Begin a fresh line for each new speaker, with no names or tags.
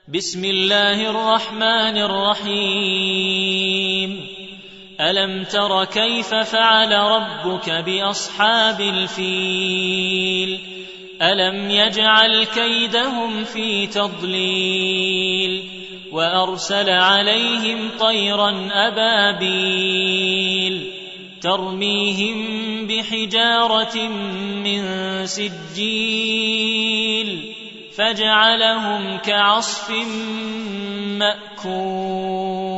بسم الله الرحمن الرحيم ألم تر كيف فعل ربك بأصحاب الفيل ألم يجعل كيدهم في تضليل وأرسل عليهم طيرا أبابيل ترميهم بحجارة من سجيل فجعلهم كعصف مأكول.